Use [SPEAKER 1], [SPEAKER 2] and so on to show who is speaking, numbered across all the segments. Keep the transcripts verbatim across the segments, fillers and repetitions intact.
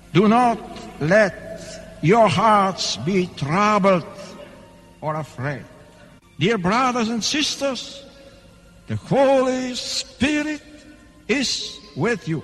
[SPEAKER 1] Do not let your hearts be troubled or afraid. Dear brothers and sisters, the Holy Spirit is with you.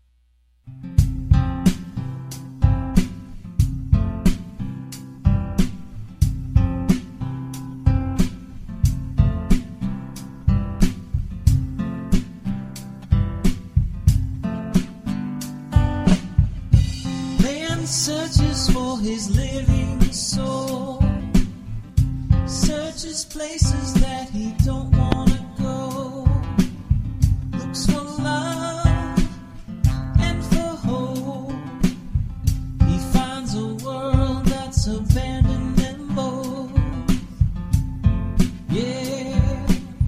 [SPEAKER 2] Man searches for his living soul, searches places that he don't want to go, looks for love and for hope. He finds a world that's abandoned them both. Yeah,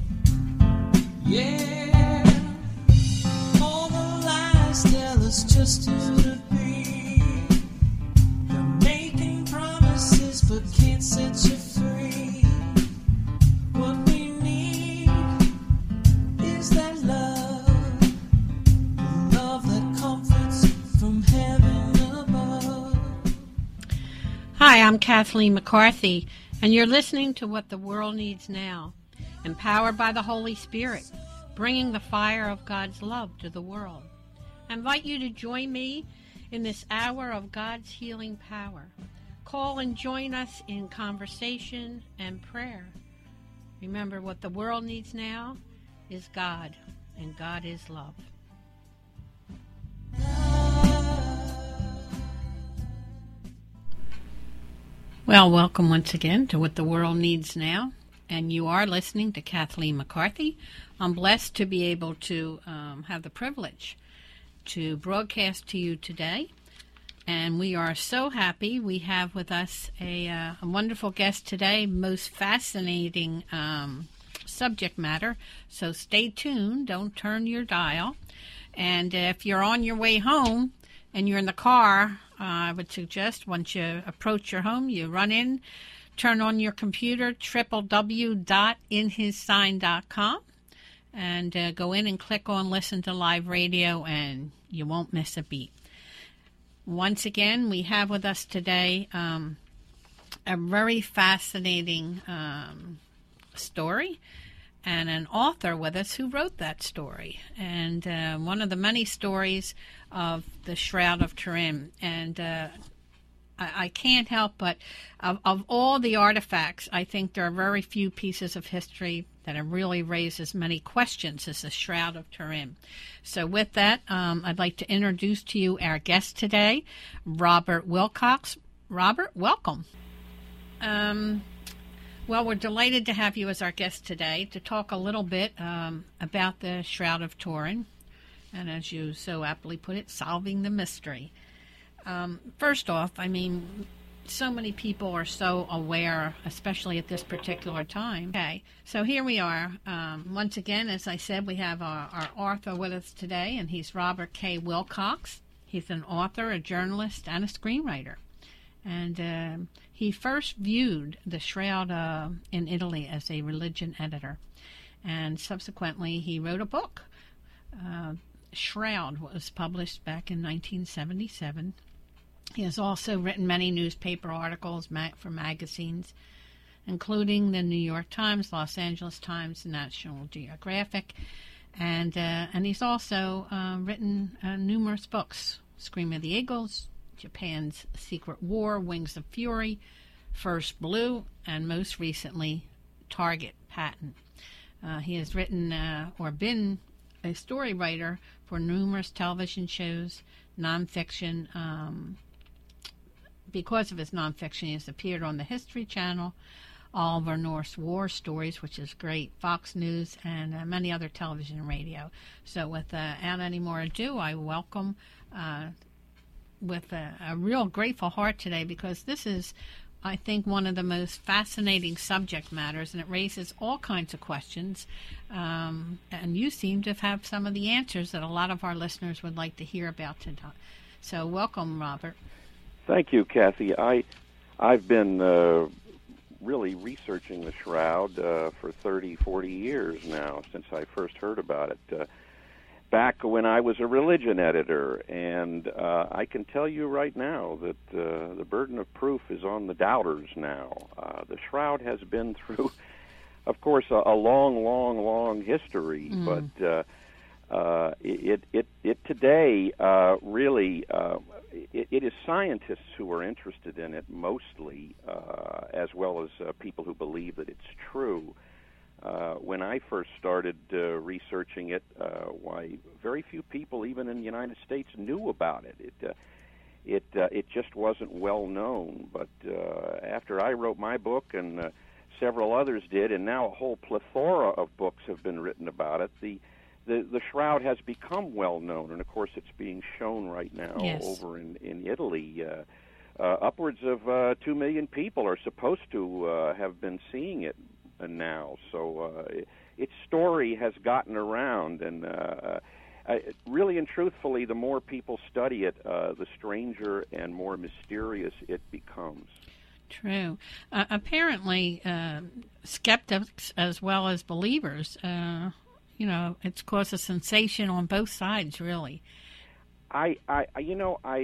[SPEAKER 2] yeah. All the lies tell us just who to be. They're making promises but can't set you free. What we need is that love, the love that comforts from heaven above.
[SPEAKER 3] Hi, I'm Kathleen McCarthy, and you're listening to What the World Needs Now, empowered by the Holy Spirit, bringing the fire of God's love to the world. I invite you to join me in this hour of God's healing power. Call and join us in conversation and prayer. Remember, what the world needs now is God, and God is love. Well, welcome once again to What the World Needs Now, and you are listening to Kathleen McCarthy. I'm blessed to be able to um, have the privilege to broadcast to you today, and we are so happy. We have with us a, uh, a wonderful guest today, most fascinating um, subject matter, so stay tuned, don't turn your dial, and if you're on your way home and you're in the car, uh, I would suggest once you approach your home, you run in, turn on your computer, w w w dot in his sign dot com, and uh, go in and click on Listen to Live Radio, and you won't miss a beat. Once again, we have with us today um, a very fascinating um, story, and an author with us who wrote that story, and uh, one of the many stories of the Shroud of Turin. And uh, I, I can't help but, of, of all the artifacts, I think there are very few pieces of history that have really raised as many questions as the Shroud of Turin. So with that, um, I'd like to introduce to you our guest today, Robert Wilcox. Robert, welcome. Um, well, we're delighted to have you as our guest today to talk a little bit um, about the Shroud of Turin, and as you so aptly put it, solving the mystery. Um, first off, I mean, so many people are so aware, especially at this particular time. Okay, so here we are. Um, once again, as I said, we have our, our author with us today, and he's Robert K. Wilcox. He's an author, a journalist, and a screenwriter. And um, he first viewed the Shroud uh, in Italy as a religion editor. And subsequently, he wrote a book. Uh, Shroud was published back in nineteen seventy-seven. He has also written many newspaper articles for magazines, including the New York Times, Los Angeles Times, National Geographic, and uh, and he's also uh, written uh, numerous books: Scream of the Eagles, Japan's Secret War, Wings of Fury, First Blue, and most recently, Target Patent. Uh, he has written uh, or been a story writer for numerous television shows, nonfiction. Um, because of his nonfiction, he has appeared on the History Channel, Oliver North's War Stories, which is great, Fox News, and uh, many other television and radio. So without uh, any more ado, I welcome uh, with a, a real grateful heart today, because this is, I think, one of the most fascinating subject matters, and it raises all kinds of questions. Um, and you seem to have some of the answers that a lot of our listeners would like to hear about today. So welcome, Robert.
[SPEAKER 4] Thank you, Kathy. I, I've been uh, really researching the Shroud uh, for thirty, forty years now, since I first heard about it. Uh, back when I was a religion editor, and uh, I can tell you right now that uh, the burden of proof is on the doubters now. Uh, the Shroud has been through, of course, a, a long, long, long history, mm. but uh, uh, it, it, it today uh, really, uh, it, it is scientists who are interested in it mostly, uh, as well as uh, people who believe that it's true. Uh, when I first started uh, researching it, uh, why very few people, even in the United States, knew about it. It uh, it uh, it just wasn't well known. But uh, after I wrote my book, and uh, several others did, and now a whole plethora of books have been written about it, the the, the Shroud has become well known, and of course it's being shown right now
[SPEAKER 3] yes.
[SPEAKER 4] over in in Italy. Uh, uh, upwards of uh, two million people are supposed to uh, have been seeing it now, so uh, its story has gotten around, and uh, uh, really and truthfully, the more people study it, uh, the stranger and more mysterious it becomes.
[SPEAKER 3] True. Uh, apparently, uh, skeptics as well as believers, uh, you know, it's caused a sensation on both sides, really.
[SPEAKER 4] I, I, you know, I.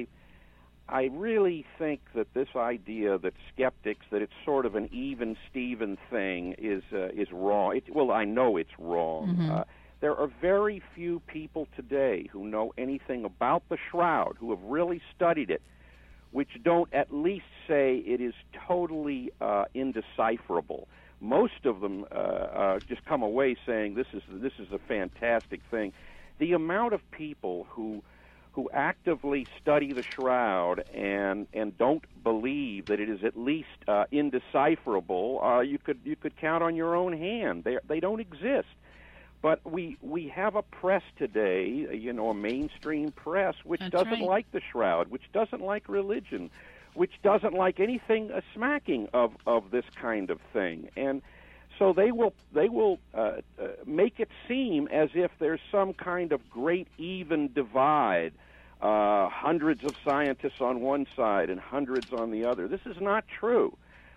[SPEAKER 4] I really think that this idea that skeptics, that it's sort of an even-Steven thing, is uh, is wrong. It, well, I know it's wrong.
[SPEAKER 3] Mm-hmm.
[SPEAKER 4] Uh, there are very few people today who know anything about the Shroud, who have really studied it, which don't at least say it is totally uh, indecipherable. Most of them uh, uh, just come away saying this is this is a fantastic thing. The amount of people who who actively study the Shroud and and don't believe that it is at least uh, indecipherable, uh, you could you could count on your own hand. They they don't exist. But we we have a press today, you know, a mainstream press, which
[SPEAKER 3] That's
[SPEAKER 4] doesn't
[SPEAKER 3] right.
[SPEAKER 4] like the Shroud, which doesn't like religion, which doesn't like anything uh, smacking of, of this kind of thing. And so they will they will uh, uh, make it seem as if there's some kind of great even divide, uh, hundreds of scientists on one side and hundreds on the other. This is not true.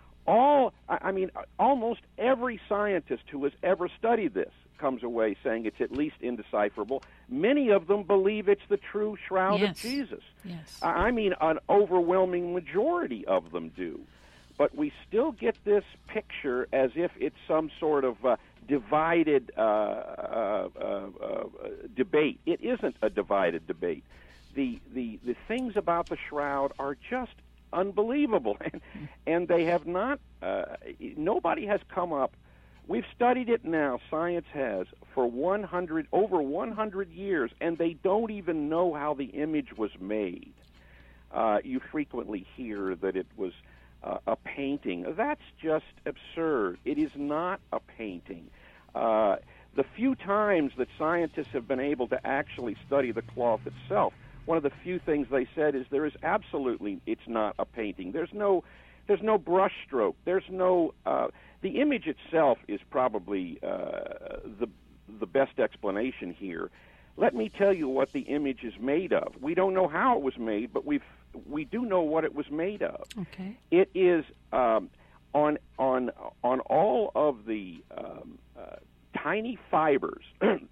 [SPEAKER 4] All I mean, almost every scientist who has ever studied this comes away saying it's at least indecipherable. Many of them believe it's the true Shroud
[SPEAKER 3] yes.
[SPEAKER 4] of Jesus.
[SPEAKER 3] Yes.
[SPEAKER 4] I mean, an overwhelming majority of them do. But we still get this picture as if it's some sort of uh, divided uh, uh, uh, uh, debate. It isn't a divided debate. The, the, the things about the Shroud are just unbelievable, and, and they have not, uh, nobody has come up. We've studied it now, science has, for one hundred, over one hundred years, and they don't even know how the image was made. Uh, you frequently hear that it was uh, a painting. That's just absurd. It is not a painting. Uh, the few times that scientists have been able to actually study the cloth itself, one of the few things they said is there is absolutely, it's not a painting. There's no, there's no brush stroke. There's no, uh, the image itself is probably uh, the the best explanation here. Let me tell you what the image is made of. We don't know how it was made, but we've we do know what it was made of.
[SPEAKER 3] Okay.
[SPEAKER 4] It is um, on on on all of the um, uh, tiny fibers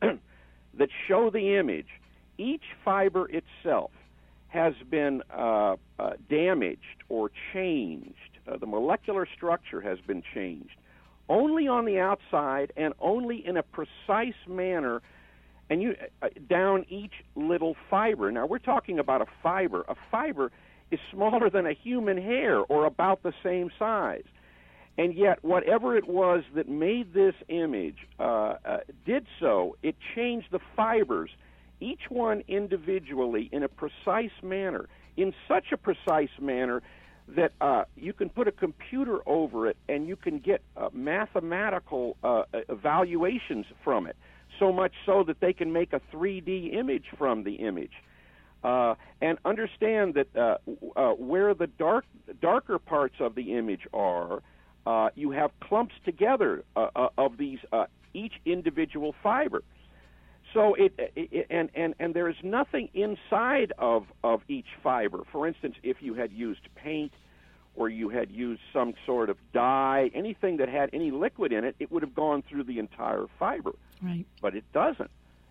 [SPEAKER 4] that show the image. Each fiber itself has been uh, uh, damaged or changed. Uh, the molecular structure has been changed only on the outside and only in a precise manner, and you uh, down each little fiber. Now, we're talking about a fiber. A fiber is smaller than a human hair or about the same size. And yet, whatever it was that made this image uh, uh, did so, it changed the fibers, each one individually, in a precise manner, in such a precise manner that uh, you can put a computer over it and you can get uh, mathematical uh, evaluations from it, so much so that they can make a three D image from the image. Uh, and understand that uh, uh, where the dark, darker parts of the image are, uh, you have clumps together uh, uh, of these, uh, each individual fiber. So it, it and, and, and there is nothing inside of, of each fiber. For instance, if you had used paint or you had used some sort of dye, anything that had any liquid in it, it would have gone through the entire fiber.
[SPEAKER 3] Right.
[SPEAKER 4] But it doesn't.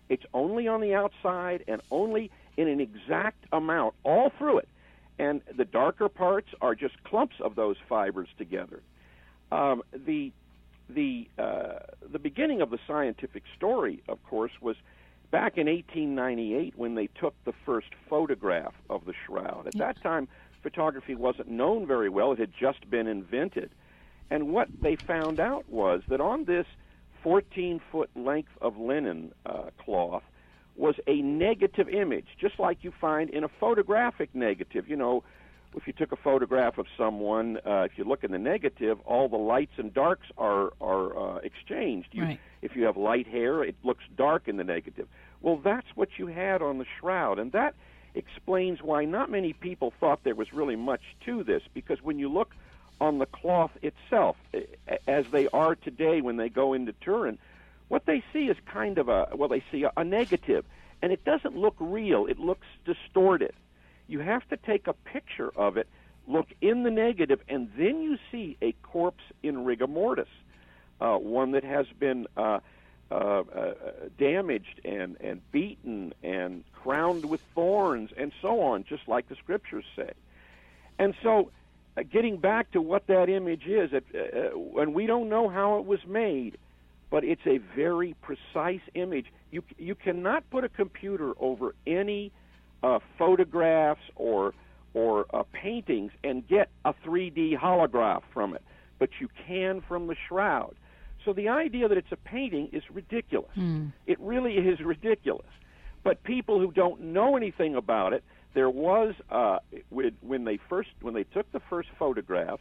[SPEAKER 4] It's only on the outside and only in an exact amount all through it. And the darker parts are just clumps of those fibers together. Um, the the uh, the beginning of the scientific story, of course, was back in eighteen ninety-eight when they took the first photograph of the shroud. At that time, photography wasn't known very well. It had just been invented. And what they found out was that on this fourteen-foot length of linen uh, cloth was a negative image, just like you find in a photographic negative. You know, if you took a photograph of someone, uh, if you look in the negative, all the lights and darks are are uh, exchanged. You,
[SPEAKER 3] right.
[SPEAKER 4] If you have light hair, it looks dark in the negative. Well, that's what you had on the shroud, and that explains why not many people thought there was really much to this, because when you look on the cloth itself, as they are today when they go into Turin, what they see is kind of a, well, they see a, a negative, and it doesn't look real. It looks distorted. You have to take a picture of it, look in the negative, and then you see a corpse in rigor mortis, uh, one that has been uh, uh, uh, damaged and, and beaten and crowned with thorns and so on, just like the scriptures say. And so, uh, getting back to what that image is, it, uh, and we don't know how it was made, but it's a very precise image. You you cannot put a computer over any uh, photographs or or uh, paintings and get a three D holograph from it, but you can from the shroud. So the idea that it's a painting is ridiculous. Mm. It really is ridiculous. But people who don't know anything about it, there was uh, when they first when they took the first photographs.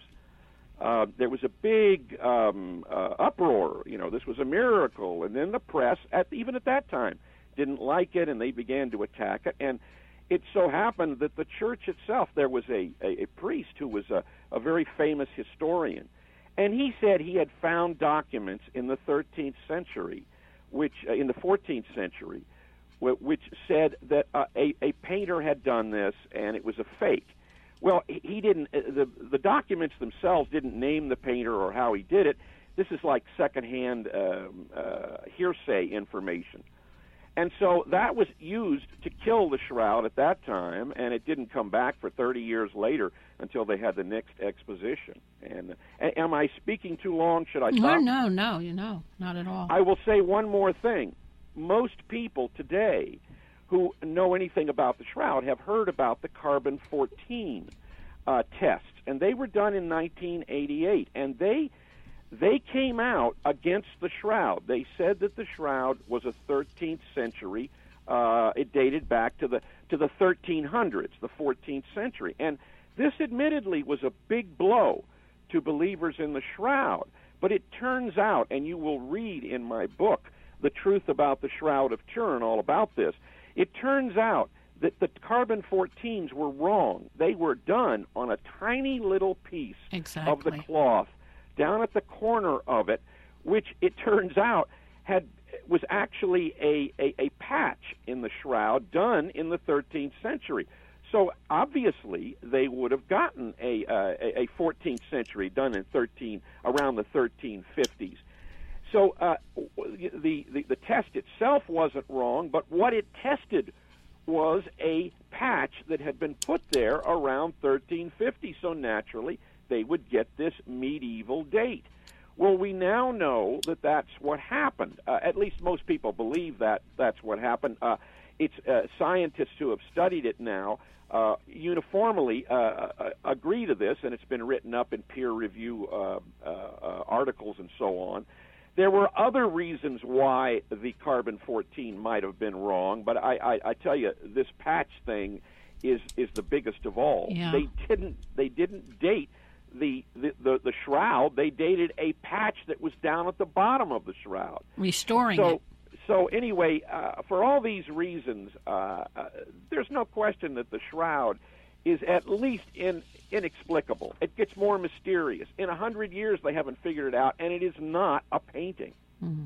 [SPEAKER 4] Uh, there was a big um, uh, uproar. You know, this was a miracle. And then the press, at even at that time, didn't like it, and they began to attack it. And it so happened that the church itself, there was a, a, a priest who was a, a very famous historian. And he said he had found documents in the thirteenth century, which uh, in the fourteenth century, wh- which said that uh, a, a painter had done this, and it was a fake. Well, he didn't. The the documents themselves didn't name the painter or how he did it. This is like secondhand um, uh, hearsay information, and so that was used to kill the shroud at that time, and it didn't come back for thirty years later until they had the next exposition. And uh, am I speaking too long? Should I stop?
[SPEAKER 3] No, no, no, you know, not at all.
[SPEAKER 4] I will say one more thing. Most people today who know anything about the shroud have heard about the carbon fourteen uh, tests, and they were done in nineteen eighty-eight, and they they came out against the shroud. They said that the shroud was a thirteenth century. Uh, it dated back to the to the thirteen hundreds, the fourteenth century, and this admittedly was a big blow to believers in the shroud. But it turns out, and you will read in my book, The Truth About the Shroud of Turin, all about this. It turns out that the carbon fourteens were wrong. They were done on a tiny little piece
[SPEAKER 3] exactly.
[SPEAKER 4] of the cloth down at the corner of it, which it turns out had was actually a, a, a patch in the shroud done in the thirteenth century. So obviously they would have gotten a uh, a fourteenth century done in thirteen around the thirteen fifties. So uh, the, the the test itself wasn't wrong, but what it tested was a patch that had been put there around thirteen fifty. So naturally, they would get this medieval date. Well, we now know that that's what happened. Uh, at least most people believe that that's what happened. Uh, it's uh, scientists who have studied it now uh, uniformly uh, uh, agree to this, and it's been written up in peer review uh, uh, uh, articles and so on. There were other reasons why the carbon fourteen might have been wrong, but I, I, I tell you, this patch thing is is the biggest of all.
[SPEAKER 3] Yeah.
[SPEAKER 4] They didn't they didn't date the, the, the, the shroud. They dated a patch that was down at the bottom of the shroud,
[SPEAKER 3] restoring
[SPEAKER 4] so,
[SPEAKER 3] it.
[SPEAKER 4] So anyway, uh, for all these reasons, uh, uh, there's no question that the shroud is at least in, inexplicable. It gets more mysterious. In a hundred years, they haven't figured it out, and it is not a painting.
[SPEAKER 3] Mm-hmm.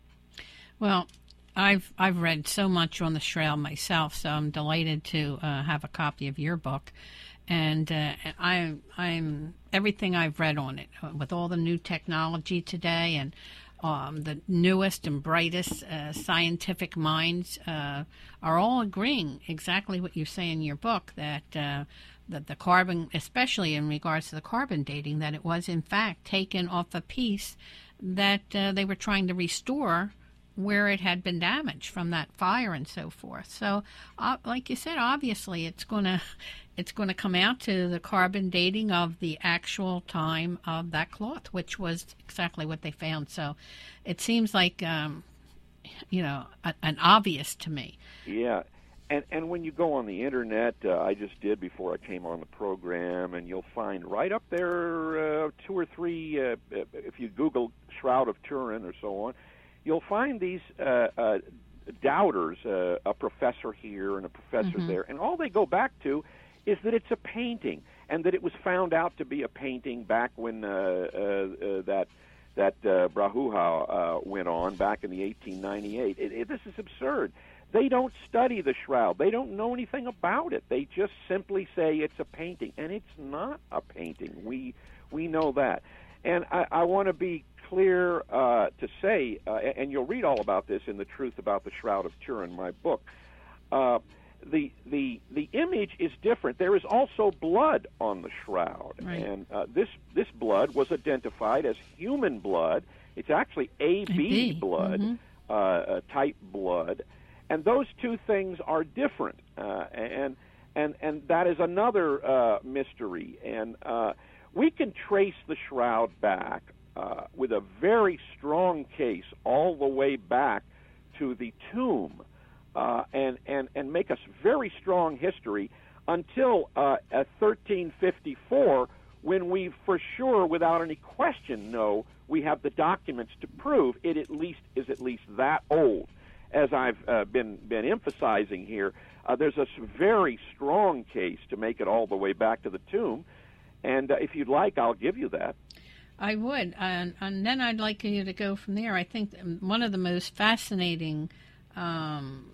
[SPEAKER 3] Well, I've I've read so much on the shroud myself, so I'm delighted to uh, have a copy of your book. And uh, I, I'm everything I've read on it, uh, with all the new technology today, and um, the newest and brightest uh, scientific minds uh, are all agreeing exactly what you say in your book, that uh, that the carbon, especially in regards to the carbon dating, that it was in fact taken off a piece that uh, they were trying to restore where it had been damaged from that fire and so forth. So, uh, like you said, obviously it's going to it's going to come out to the carbon dating of the actual time of that cloth, which was exactly what they found. So, it seems like um, you know a, an obvious to me.
[SPEAKER 4] Yeah. And and when you go on the internet, uh, I just did before I came on the program, and you'll find right up there uh, two or three, uh, if you Google Shroud of Turin or so on, you'll find these uh, uh, doubters, uh, a professor here and a professor mm-hmm. there, and all they go back to is that it's a painting, and that it was found out to be a painting back when uh, uh, uh, that that uh, Brahuha uh, went on back in the eighteen ninety-eight. It, it, this is absurd. They don't study the shroud. They don't know anything about it. They just simply say it's a painting, and it's not a painting. We we know that. And I, I want to be clear uh, to say, uh, and you'll read all about this in The Truth About the Shroud of Turin, my book, uh, the, the, the image is different. There is also blood on the shroud, right. and uh, this, this blood was identified as human blood. It's actually A B blood, mm-hmm. uh, uh, type blood. And those two things are different, uh, and and and that is another uh, mystery. And uh, we can trace the shroud back uh, with a very strong case all the way back to the tomb, uh, and and and make a very strong history until uh, at thirteen fifty-four, when we for sure, without any question, know we have the documents to prove it at least is at least that old. As I've uh, been been emphasizing here, uh, there's a very strong case to make it all the way back to the tomb, and uh, if you'd like, I'll give you that.
[SPEAKER 3] I would, and, and then I'd like you to go from there. I think one of the most fascinating, um,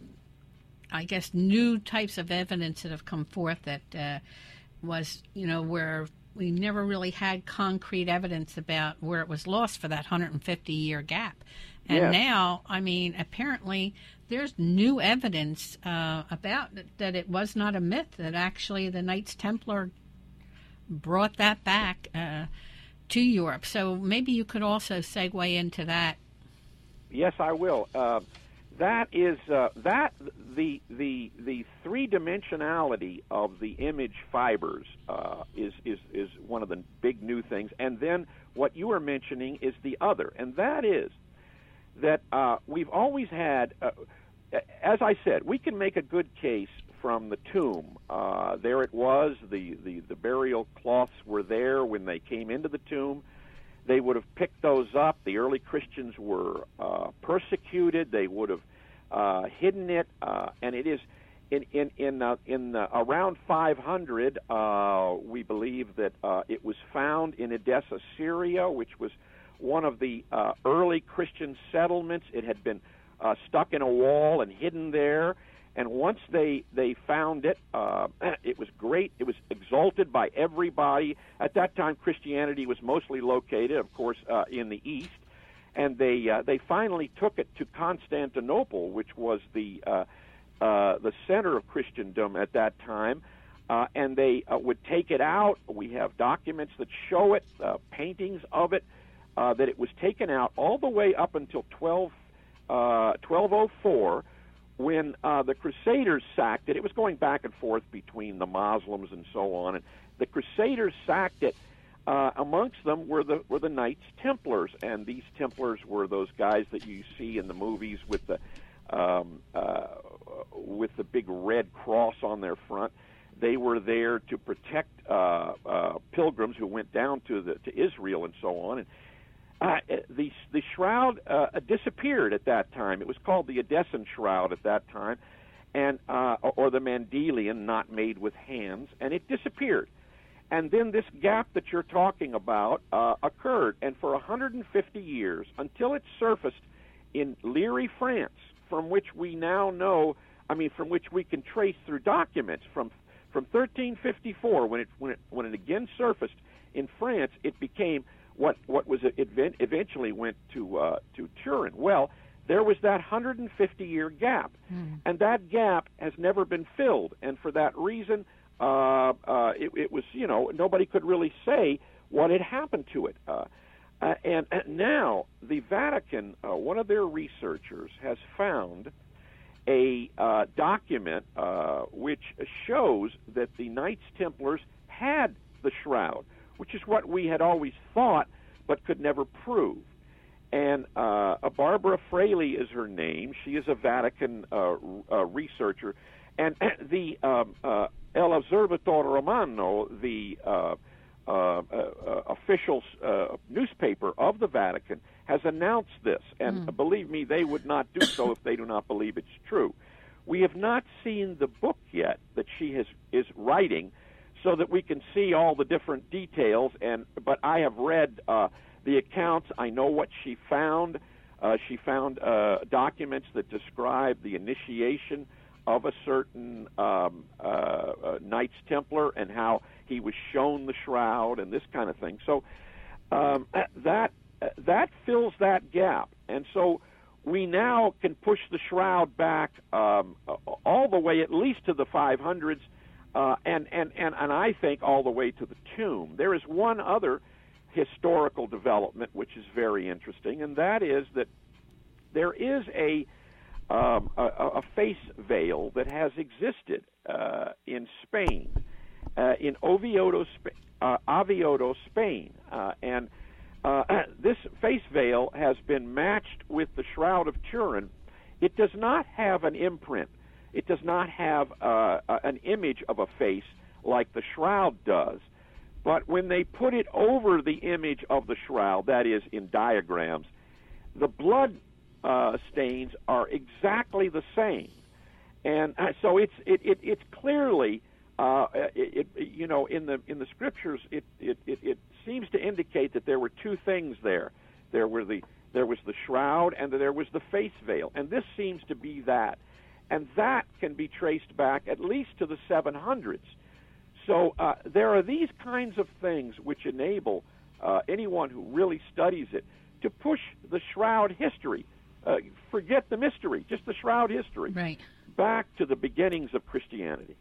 [SPEAKER 3] I guess, new types of evidence that have come forth that uh, was, you know, where we never really had concrete evidence about where it was lost for that one hundred fifty year gap. And
[SPEAKER 4] yes.
[SPEAKER 3] now, I mean, apparently there's new evidence uh, about that it was not a myth, that actually the Knights Templar brought that back uh, to Europe. So maybe you could also segue into that.
[SPEAKER 4] Yes, I will. Uh, that is uh, that the the the three dimensionality of the image fibers uh, is is is one of the big new things. And then what you were mentioning is the other, and that is that uh, we've always had, uh, as I said, we can make a good case from the tomb. Uh, there it was. The, the, the burial cloths were there when they came into the tomb. They would have picked those up. The early Christians were uh, persecuted. They would have uh, hidden it, uh, and it is in in in uh, in uh, around five hundred. Uh, we believe that uh, it was found in Edessa, Syria, which was one of the uh, early Christian settlements. It had been uh, stuck in a wall and hidden there. And once they, they found it, uh, it was great. It was exalted by everybody. At that time, Christianity was mostly located, of course, uh, in the East. And they uh, they finally took it to Constantinople, which was the uh, uh, the center of Christendom at that time. Uh, and they uh, would take it out. We have documents that show it, uh, paintings of it. Uh, that it was taken out all the way up until twelve, uh, twelve oh four, when uh, the Crusaders sacked it. It was going back and forth between the Muslims and so on, and the Crusaders sacked it. Uh, amongst them were the were the Knights Templars, and these Templars were those guys that you see in the movies with the um, uh, with the big red cross on their front. They were there to protect uh, uh, pilgrims who went down to the to Israel and so on. And Uh, the the shroud uh, disappeared at that time. It was called the Edessan shroud at that time, and uh, or the Mandelian, not made with hands, and it disappeared. And then this gap that you're talking about uh, occurred, and for one hundred fifty years, until it surfaced in Liry, France, from which we now know, I mean, from which we can trace through documents from from thirteen fifty-four, when it when it when it again surfaced in France, it became what what was it event, eventually went to uh, to Turin. Well, there was that one hundred fifty year gap, mm. and that gap has never been filled. And for that reason, uh, uh, it, it was you know nobody could really say what had happened to it. Uh, uh, and, and now the Vatican, uh, one of their researchers has found a uh, document uh, which shows that the Knights Templars had the shroud, which is what we had always thought but could never prove. And uh, Barbara Fraley is her name. She is a Vatican uh, uh, researcher. And the um, uh, El Osservatore Romano, the uh, uh, uh, official uh, newspaper of the Vatican, has announced this. And mm. believe me, they would not do so if they do not believe it's true. We have not seen the book yet that she has, is writing so that we can see all the different details. And but I have read uh, the accounts. I know what she found. Uh, she found uh, documents that describe the initiation of a certain um, uh, uh, Knights Templar and how he was shown the shroud and this kind of thing. So um, that that fills that gap. And so we now can push the shroud back um, all the way at least to the five hundreds, uh, and, and, and, and I think all the way to the tomb. There is one other historical development which is very interesting, and that is that there is a um, a, a face veil that has existed uh, in Spain, uh, in Oviedo, Sp- uh, Oviedo, Spain, uh, and uh, this face veil has been matched with the Shroud of Turin. It does not have an imprint. It does not have uh, an image of a face like the shroud does. But when they put it over the image of the shroud, that is, in diagrams, the blood uh, stains are exactly the same. And uh, so it's it, it it's clearly uh, it, it you know in the in the scriptures it, it it it seems to indicate that there were two things there. There were the there was the shroud and there was the face veil, and this seems to be that, and that can be traced back at least to the seven hundreds. So uh, there are these kinds of things which enable uh, anyone who really studies it to push the shroud history. Uh, forget the mystery, just the shroud history,
[SPEAKER 3] right,
[SPEAKER 4] back to the beginnings of Christianity.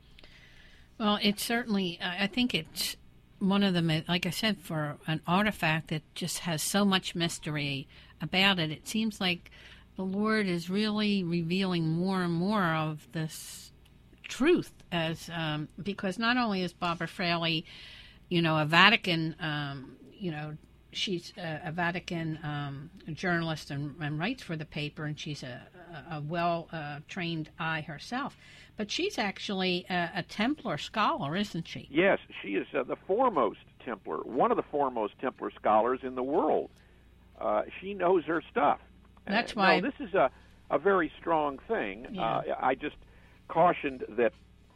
[SPEAKER 3] Well, it's certainly, I think it's one of the, like I said, for an artifact that just has so much mystery about it, it seems like the Lord is really revealing more and more of this truth, as um, because not only is Barbara Fraley, you know, a Vatican, um, you know, she's a, a Vatican um, journalist and, and writes for the paper, and she's a, a, a well-trained uh, eye herself. But she's actually a, a Templar scholar, isn't she?
[SPEAKER 4] Yes, she is uh, the foremost Templar, one of the foremost Templar scholars in the world. Uh, she knows her stuff.
[SPEAKER 3] That's
[SPEAKER 4] uh,
[SPEAKER 3] why.
[SPEAKER 4] No, this is a, a very strong thing.
[SPEAKER 3] Yeah.
[SPEAKER 4] Uh, I just cautioned that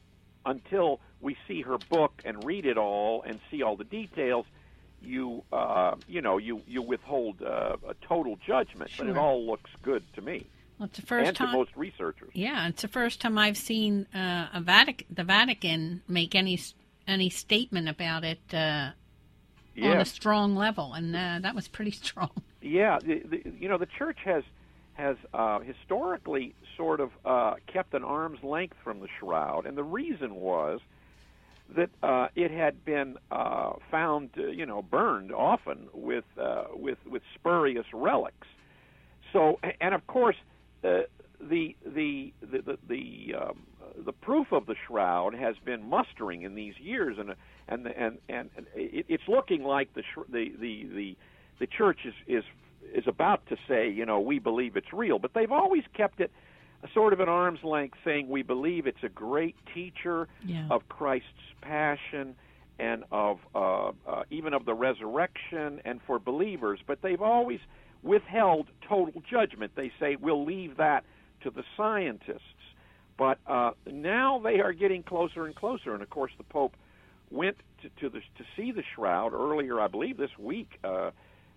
[SPEAKER 4] until we see her book and read it all and see all the details, you uh, you know you you withhold uh, a total judgment.
[SPEAKER 3] Sure.
[SPEAKER 4] But it all looks good to me.
[SPEAKER 3] Well, it's the first
[SPEAKER 4] and
[SPEAKER 3] time,
[SPEAKER 4] to most researchers.
[SPEAKER 3] Yeah, it's the first time I've seen uh, a Vatican, the Vatican make any any statement about it uh,
[SPEAKER 4] yes.
[SPEAKER 3] on a strong level, and uh, that was pretty strong.
[SPEAKER 4] Yeah, the, the, you know, the church has has uh, historically sort of uh, kept an arm's length from the shroud, and the reason was that uh, it had been uh, found, uh, you know, burned often with uh, with with spurious relics. So, and of course, uh, the the the the the, um, the proof of the shroud has been mustering in these years, and and and and it, it's looking like the the the the, the church is is is about to say, you know, we believe it's real, but they've always kept it sort of an arm's length, saying we believe it's a great teacher
[SPEAKER 3] yeah.
[SPEAKER 4] of Christ's passion and of uh, uh, even of the resurrection and for believers, but they've always withheld total judgment. They say we'll leave that to the scientists. But uh, now they are getting closer and closer, and of course the Pope went to, to, the, to see the shroud earlier, I believe this week, uh,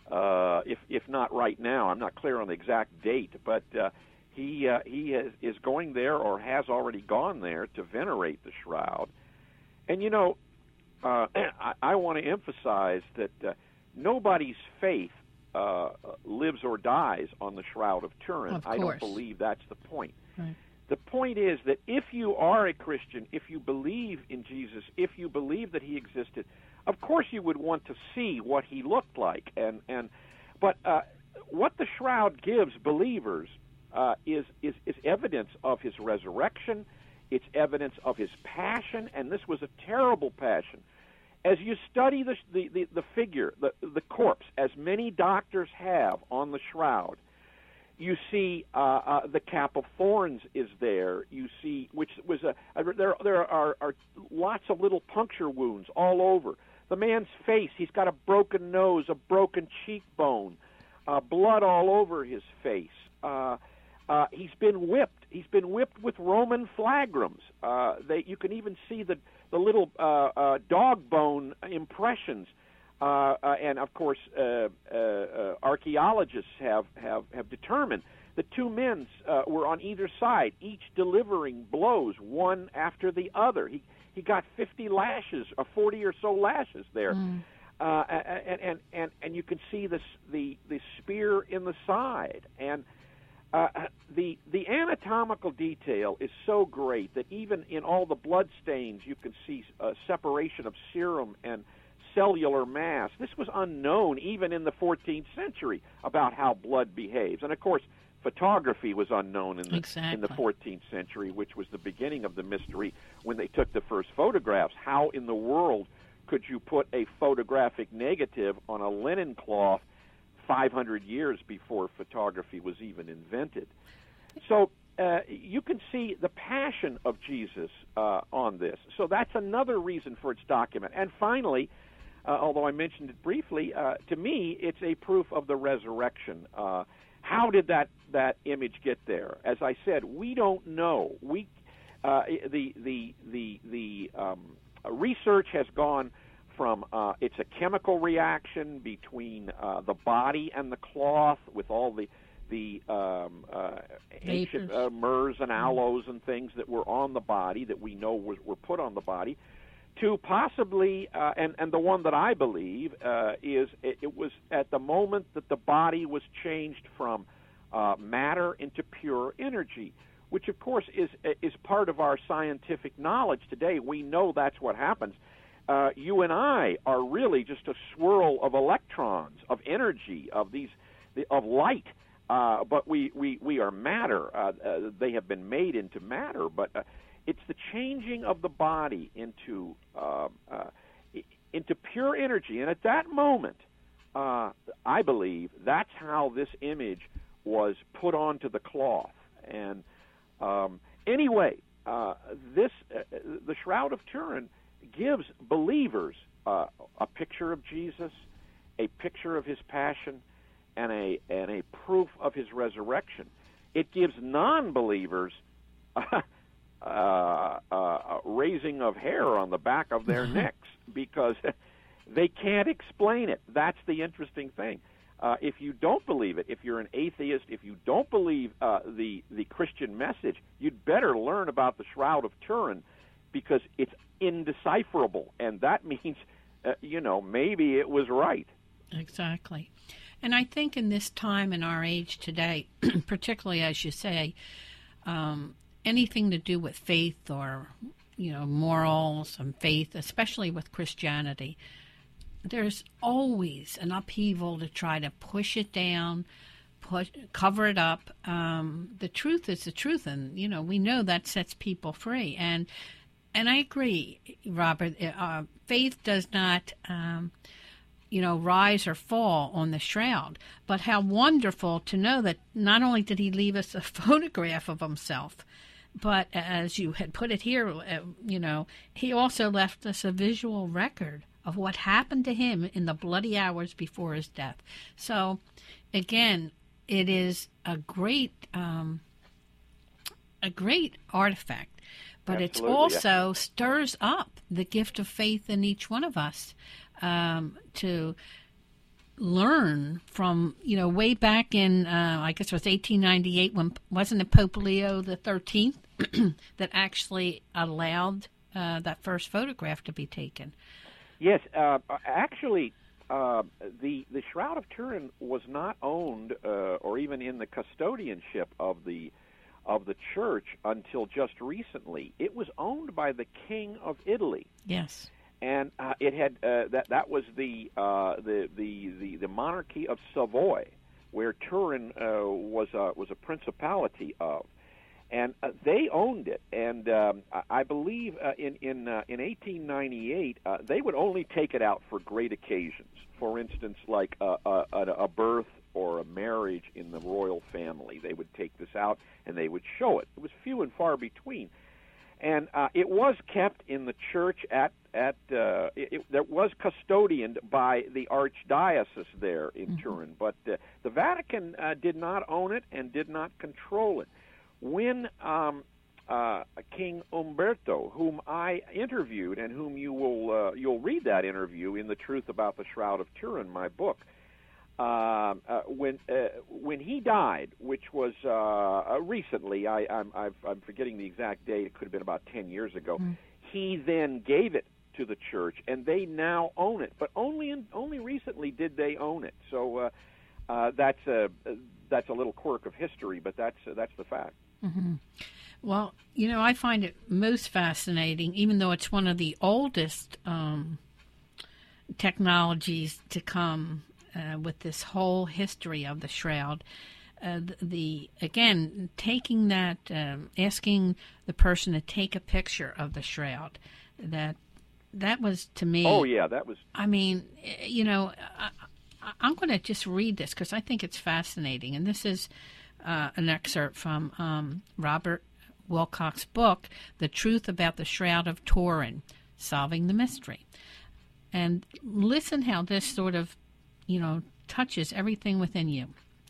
[SPEAKER 4] uh, if, if not right now. I'm not clear on the exact date, but uh, he, uh, he is, is going there or has already gone there to venerate the shroud. And, you know, uh, I, I want to emphasize that uh, nobody's faith uh, lives or dies on the Shroud of Turin.
[SPEAKER 3] Of
[SPEAKER 4] I don't
[SPEAKER 3] course.
[SPEAKER 4] believe that's the point.
[SPEAKER 3] Right.
[SPEAKER 4] The point is that if you are a Christian, if you believe in Jesus, if you believe that he existed, of course you would want to see what he looked like. And, and but uh, what the shroud gives believers uh, is, is, is evidence of his resurrection. It's evidence of his passion, and this was a terrible passion. As you study the, the, the, the figure, the, the corpse, as many doctors have on the shroud, you see uh, uh, the cap of thorns is there. You see, which was a, a there. There are, are lots of little puncture wounds all over the man's face. He's got a broken nose, a broken cheekbone, uh, blood all over his face. Uh, uh, he's been whipped. He's been whipped with Roman flagrums. Uh, they, you can even see the the little uh, uh, dog bone impressions. Uh, uh, and of course, uh, uh, uh, archaeologists have, have, have determined the two men uh, were on either side, each delivering blows one after the other. He he got fifty lashes, or forty or so lashes there, mm. uh, and, and and and you can see this the the spear in the side, and uh, the the anatomical detail is so great that even in all the blood stains, you can see a separation of serum and cellular mass. This was unknown even in the fourteenth century about how blood behaves. And of course, photography was unknown in the,
[SPEAKER 3] exactly.
[SPEAKER 4] in the fourteenth century, which was the beginning of the mystery when they took the first photographs. How in the world could you put a photographic negative on a linen cloth five hundred years before photography was even invented? So uh, you can see the passion of Jesus uh, on this. So that's another reason for its document. And finally, Uh, although I mentioned it briefly, uh, to me, it's a proof of the resurrection. Uh, how did that, that image get there? As I said, we don't know. We, uh, the the the the um, research has gone from uh, it's a chemical reaction between uh, the body and the cloth with all the the um, uh, ancient uh, myrrhs and aloes and things that were on the body that we know was, were put on the body, to possibly, uh, and, and the one that I believe uh, is it, it was at the moment that the body was changed from uh, matter into pure energy, which of course is is part of our scientific knowledge today. We know that's what happens. Uh, you and I are really just a swirl of electrons, of energy, of these, of light. Uh, but we, we, we are matter. Uh, uh, they have been made into matter, but uh, it's the changing of the body into uh, uh, into pure energy. And at that moment, uh, I believe that's how this image was put onto the cloth. And um, anyway, uh, this uh, the Shroud of Turin gives believers uh, a picture of Jesus, a picture of his passion, and a and a proof of his resurrection. It gives non-believers uh, uh, uh, raising of hair on the back of their necks because they can't explain it. That's the interesting thing. Uh, if you don't believe it, if you're an atheist, if you don't believe uh, the the Christian message, you'd better learn about the Shroud of Turin because it's indecipherable, and that means, uh, you know, maybe it was right.
[SPEAKER 3] Exactly. And I think in this time in our age today, particularly as you say, um, anything to do with faith or, you know, morals and faith, especially with Christianity, there's always an upheaval to try to push it down, push, cover it up. Um, the truth is the truth, and, you know, we know that sets people free. And and I agree, Robert, uh, faith does not... Um, you know, rise or fall on the shroud. But how wonderful to know that not only did he leave us a photograph of himself, but as you had put it here, uh, you know, he also left us a visual record of what happened to him in the bloody hours before his death. So, again, it is a great, um, a great artifact. But it also yeah. stirs up the gift of faith in each one of us. Um, to learn from, you know, way back in, uh, I guess it was eighteen ninety-eight, when wasn't it Pope Leo the thirteenth that actually allowed uh, that first photograph to be taken?
[SPEAKER 4] Yes, uh, actually, uh, the the Shroud of Turin was not owned uh, or even in the custodianship of the of the church until just recently. It was owned by the King of Italy.
[SPEAKER 3] Yes.
[SPEAKER 4] And uh, it had uh, that that was the, uh, the the the the monarchy of Savoy, where Turin uh, was a, was a principality of, and uh, they owned it. And um, I believe uh, in in uh, in eighteen ninety-eight uh, they would only take it out for great occasions. For instance, like a, a, a birth or a marriage in the royal family, they would take this out and they would show it. It was few and far between. And uh, it was kept in the church at at uh, it, it, that was custodianed by the archdiocese there in mm-hmm. Turin, but uh, the Vatican uh, did not own it and did not control it. When um, uh, King Umberto, whom I interviewed and whom you will uh, you'll read that interview in The Truth About the Shroud of Turin, my book. Uh, uh, when uh, when he died, which was uh, uh, recently, I, I'm, I've, I'm forgetting the exact date. It could have been about ten years ago. Mm. He then gave it to the church, and they now own it. But only in, only recently did they own it. So uh, uh, that's a that's a little quirk of history, but that's uh, that's the fact.
[SPEAKER 3] Mm-hmm. Well, you know, I find it most fascinating, even though it's one of the oldest um, technologies to come. Uh, with this whole history of the shroud, uh, the, the again taking that, um, asking the person to take a picture of the shroud, that that was to me.
[SPEAKER 4] Oh yeah, that was.
[SPEAKER 3] I mean, you know, I, I'm going to just read this because I think it's fascinating, and this is uh, an excerpt from um, Robert Wilcox's book, "The Truth About the Shroud of Turin: Solving the Mystery," and listen how this sort of you know, touches everything within you.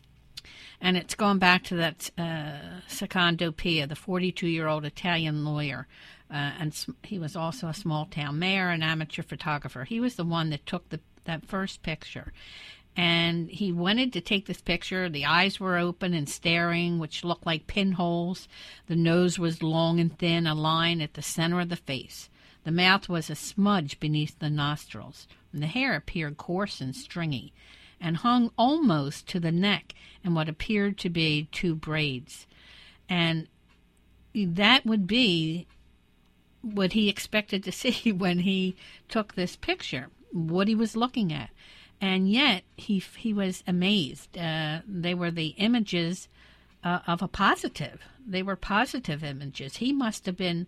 [SPEAKER 3] And it's gone back to that uh, Secondo Pia, the forty-two-year-old Italian lawyer. Uh, and sm- he was also a small-town mayor, an amateur photographer. He was the one that took the, that first picture. And he wanted to take this picture. The eyes were open and staring, which looked like pinholes. The nose was long and thin, a line at the center of the face. The mouth was a smudge beneath the nostrils. And the hair appeared coarse and stringy, and hung almost to the neck in what appeared to be two braids. And that would be what he expected to see when he took this picture, what he was looking at. And yet he he was amazed. Uh, they were the images uh, of a positive. They were positive images. He must have been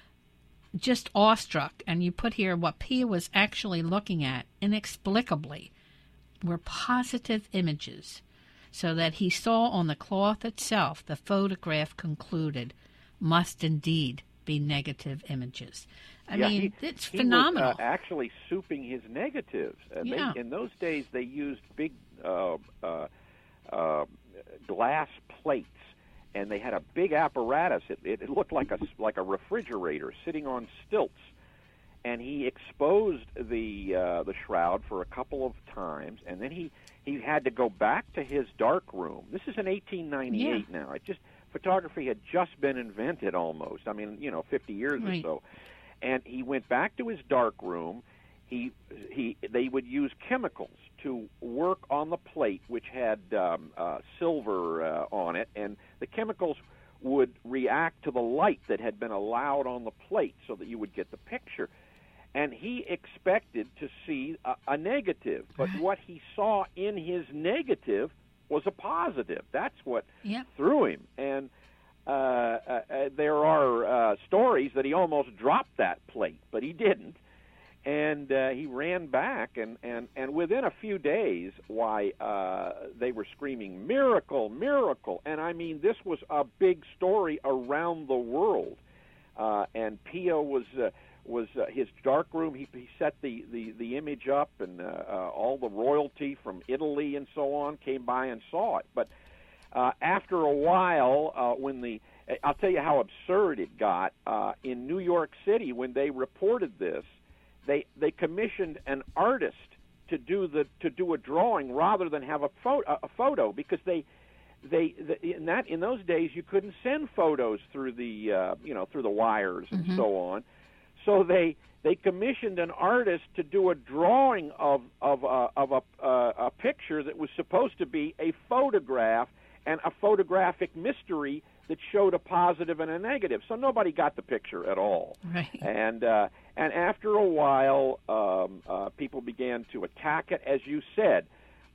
[SPEAKER 3] just awestruck. And you put here what Pia was actually looking at, inexplicably, were positive images, so that he saw on the cloth itself the photograph concluded must indeed be negative images. I
[SPEAKER 4] yeah,
[SPEAKER 3] mean,
[SPEAKER 4] he,
[SPEAKER 3] it's
[SPEAKER 4] he
[SPEAKER 3] phenomenal.
[SPEAKER 4] Was, uh, actually souping his negatives. Uh,
[SPEAKER 3] yeah.
[SPEAKER 4] they, in those days, they used big uh, uh, uh, glass plates. And they had a big apparatus. It, it, it looked like a like a refrigerator sitting on stilts. And he exposed the uh, the shroud for a couple of times, and then he, he had to go back to his dark room. This is in eighteen ninety-eight yeah. now. It just photography had just been invented almost. I mean, you know, fifty years
[SPEAKER 3] right.
[SPEAKER 4] or so. And he went back to his dark room. He he they would use chemicals to work on the plate, which had um, uh, silver uh, on it, and the chemicals would react to the light that had been allowed on the plate so that you would get the picture. And he expected to see a, a negative, but what he saw in his negative was a positive. That's what
[SPEAKER 3] yep.
[SPEAKER 4] threw him. And uh, uh, uh, there are uh, stories that he almost dropped that plate, but he didn't. And uh, he ran back, and, and, and within a few days, why, uh, they were screaming, miracle, miracle. And, I mean, this was a big story around the world. Uh, and Pio was uh, was uh, his dark room. He, he set the, the, the image up, and uh, uh, all the royalty from Italy and so on came by and saw it. But uh, after a while, uh, when the I'll tell you how absurd it got. Uh, in New York City, when they reported this, They they commissioned an artist to do the to do a drawing rather than have a photo a photo because they they the, in that in those days you couldn't send photos through the uh, you know through the wires and
[SPEAKER 3] mm-hmm.
[SPEAKER 4] so on, so they they commissioned an artist to do a drawing of of a, of a, uh, a picture that was supposed to be a photograph and a photographic mystery that showed a positive and a negative. So nobody got the picture at all.
[SPEAKER 3] Right.
[SPEAKER 4] And uh, and after a while, um, uh, people began to attack it, as you said.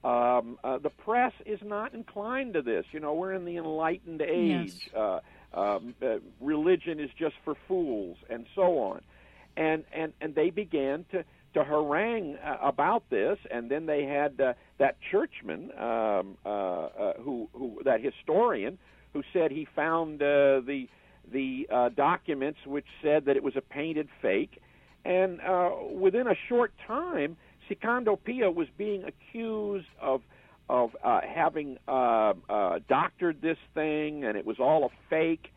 [SPEAKER 4] Um, uh, the press is not inclined to this. You know, we're in the Enlightened Age.
[SPEAKER 3] Yes.
[SPEAKER 4] Uh, um, uh, religion is just for fools, and so on. And and, and they began to, to harangue uh, about this, and then they had uh, that churchman, um, uh, uh, who, who that historian, who said he found uh, the the uh, documents which said that it was a painted fake, and uh, within a short time, Secondo Pia was being accused of of uh, having uh, uh, doctored this thing, and it was all a fake.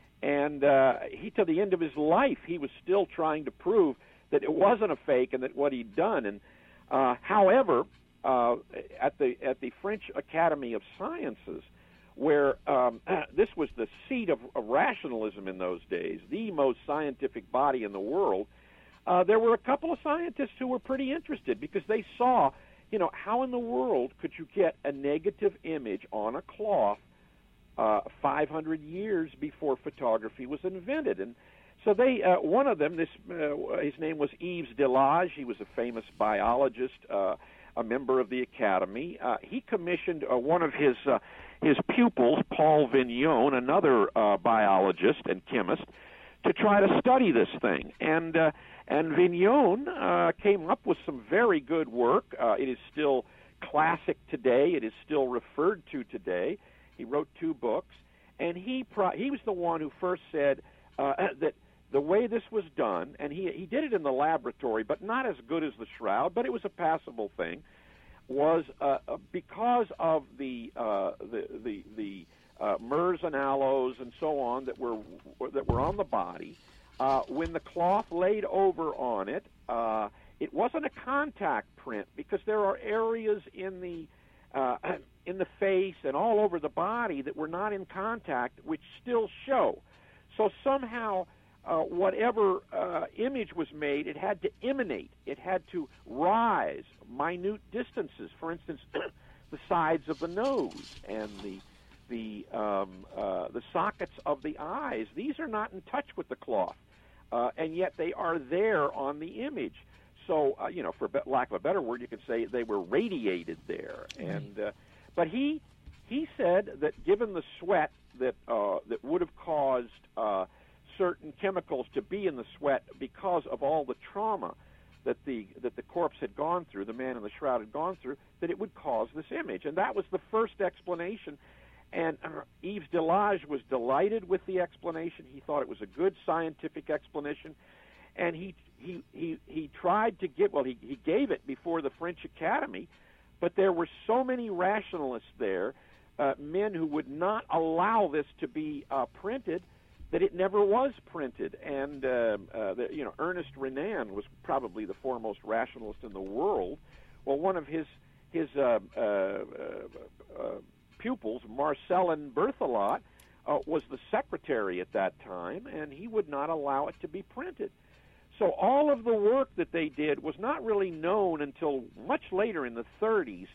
[SPEAKER 4] And uh, he, to the end of his life, he was still trying to prove that it wasn't a fake and that what he'd done. And uh, however, uh, at the at the French Academy of Sciences, where um, this was the seat of, of rationalism in those days, the most scientific body in the world, uh, there were a couple of scientists who were pretty interested because they saw, you know, how in the world could you get a negative image on a cloth uh, five hundred years before photography was invented? And so they, uh, one of them, this uh, his name was Yves Delage. He was a famous biologist, uh, a member of the Academy. Uh, he commissioned uh, one of his uh, his pupils, Paul Vignon, another uh, biologist and chemist, to try to study this thing. And uh, and Vignon uh, came up with some very good work. Uh, it is still classic today. It is still referred to today. He wrote two books, and he pro- he was the one who first said uh, that the way this was done, and he he did it in the laboratory, but not as good as the shroud, but it was a passable thing, was uh, because of the uh, the the, the uh, mers and aloes and so on that were that were on the body. Uh, when the cloth laid over on it, uh, it wasn't a contact print because there are areas in the uh, in the face and all over the body that were not in contact, which still show. So somehow, uh, whatever uh, image was made, it had to emanate. It had to rise minute distances. For instance, the sides of the nose and the the um, uh, the sockets of the eyes. These are not in touch with the cloth, uh, and yet they are there on the image. So, uh, you know, for lack of a better word, you could say they were radiated there. And uh, but he he said that given the sweat that uh, that would have caused uh, certain chemicals to be in the sweat because of all the trauma that the that the corpse had gone through, the man in the shroud had gone through, that it would cause this image. And that was the first explanation. And uh, Yves Delage was delighted with the explanation. He thought it was a good scientific explanation. And he he he, he tried to get, well, he, he gave it before the French Academy, but there were so many rationalists there, uh, men who would not allow this to be uh, printed, that it never was printed. And, uh, uh, the, you know, Ernest Renan was probably the foremost rationalist in the world. Well, one of his, his uh, uh, uh, uh, pupils, Marcellin Berthelot, uh, was the secretary at that time, and he would not allow it to be printed. So all of the work that they did was not really known until much later in the thirties,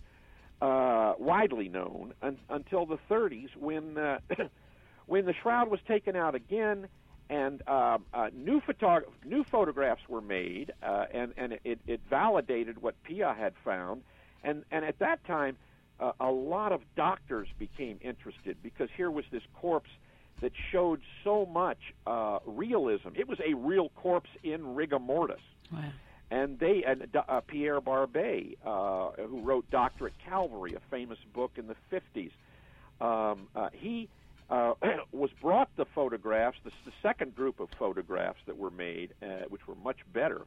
[SPEAKER 4] uh, widely known, un- until the thirties when uh, when the shroud was taken out again, and uh, uh, new photog- new photographs were made, uh, and and it, it validated what Pia had found, and and at that time, uh, a lot of doctors became interested because here was this corpse that showed so much uh, realism. It was a real corpse in rigor mortis.
[SPEAKER 3] Wow.
[SPEAKER 4] And they, and uh, Pierre Barbet, uh, who wrote Doctor at Calvary, a famous book in the fifties, um, uh, he uh, was brought the photographs, the, the second group of photographs that were made, uh, which were much better,